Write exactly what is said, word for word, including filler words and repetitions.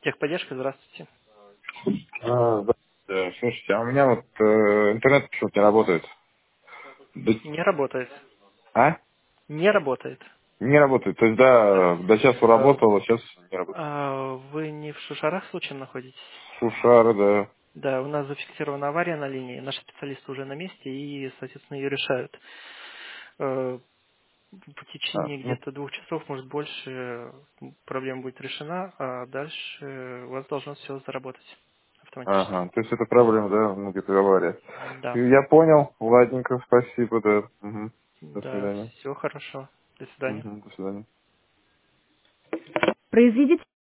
Техподдержка, здравствуйте. А, да. Э, Слушайте, а у меня вот э, интернет почему-то не работает. Да- Не работает. А? Не работает. Не работает. То есть, Да. да, до часу Э, работало, сейчас не работает. а Вы не в Шушарах случайно находитесь? Сушары, да. Да, у нас зафиксирована авария на линии. Наши специалисты уже на месте и, соответственно, ее решают. Э, В А, течение ну, где-то двух часов, может больше, э, проблема будет решена, а дальше у вас должно все заработать автоматически. ага. То есть это проблема, да, ну где-то авария. Да, Я понял. Ладненько, спасибо, да. Мгм. До да, свидания. все хорошо. До свидания. Мгм, до свидания. Произведите